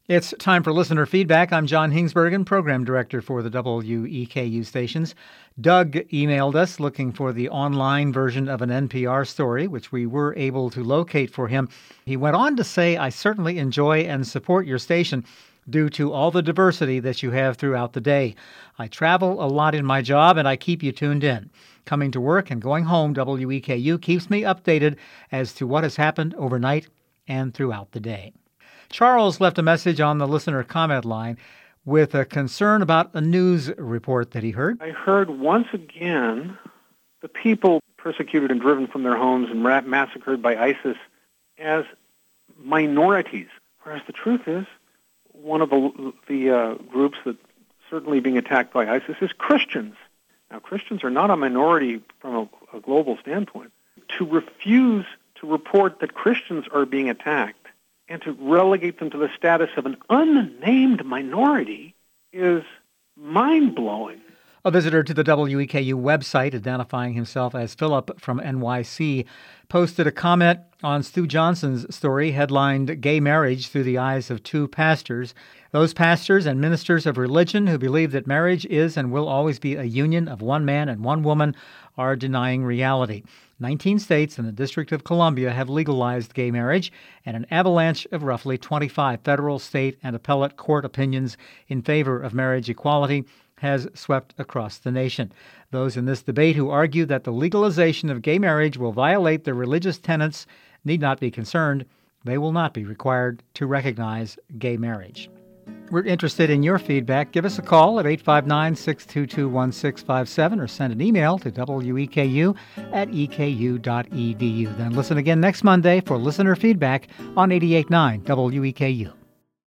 It's time for listener feedback. I'm John Hingsbergen, Program Director for the WEKU stations. Doug emailed us looking for the online version of an NPR story, which we were able to locate for him. He went on to say, I certainly enjoy and support your station due to all the diversity that you have throughout the day. I travel a lot in my job, and I keep you tuned in. Coming to work and going home, WEKU keeps me updated as to what has happened overnight and throughout the day. Charles left a message on the listener comment line with a concern about a news report that he heard. I heard once again the people persecuted and driven from their homes and massacred by ISIS as minorities, whereas the truth is one of the groups that certainly being attacked by ISIS is Christians. Now, Christians are not a minority from a global standpoint. To refuse to report that Christians are being attacked and to relegate them to the status of an unnamed minority is mind-blowing. A visitor to the WEKU website, identifying himself as Philip from NYC, posted a comment on Stu Johnson's story headlined Gay Marriage Through the Eyes of Two Pastors. Those pastors and ministers of religion who believe that marriage is and will always be a union of one man and one woman are denying reality. 19 states and the District of Columbia have legalized gay marriage, and an avalanche of roughly 25 federal, state, and appellate court opinions in favor of marriage equality has swept across the nation. Those in this debate who argue that the legalization of gay marriage will violate their religious tenets need not be concerned. They will not be required to recognize gay marriage. We're interested in your feedback. Give us a call at 859-622-1657 or send an email to weku@eku.edu. Then listen again next Monday for listener feedback on 88.9 WEKU.